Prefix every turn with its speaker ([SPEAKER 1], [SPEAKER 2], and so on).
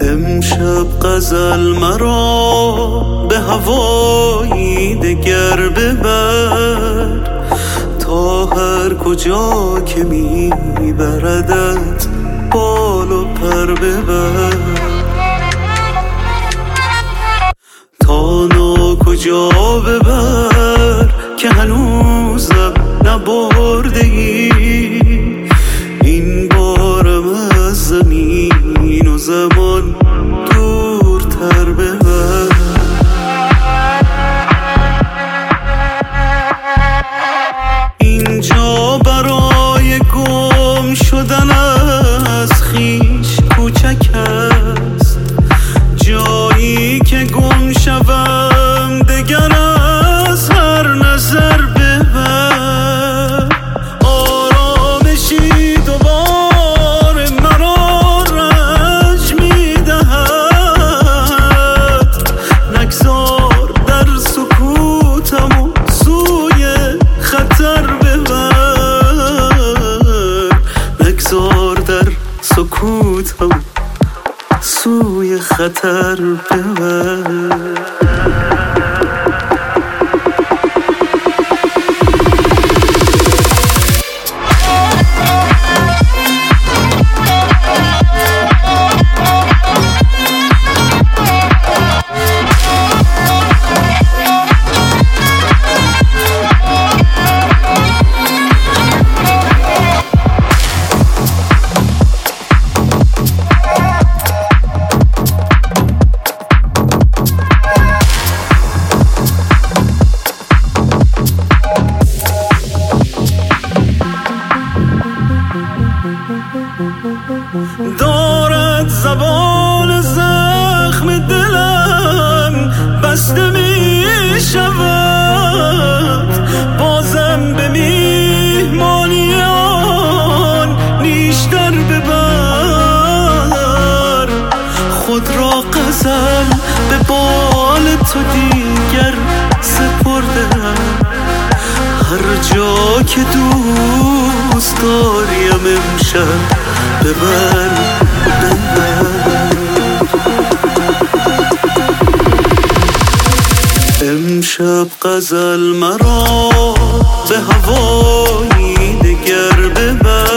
[SPEAKER 1] امشب غزل مرا به هوایی دگر ببر، تا هر کجا که میبردت بال و پر ببر. تا کجا ببر که هنوزم نبرده ای، این بارم از زمین و زمان دورتر ببر. اینجا برای گم شدن از خویش کوچک است، جایی که گم شوم دگر از هر نظر ببر. آرامشی دوباره مرا رنج میدهد، نگذار در سکوتم و سوی خطر ببر. نگذار در سکوتم سوی خطر ببر. دارد زبان زخم دلم بسته می شود، بازم به میهمانی آن نیشتر ببر. خود را غزل به بال تو دیگر سپردم، هر جا که دوست داریم امشب ببر ببر. امشب غزل مرا به هوایی دگر ببر،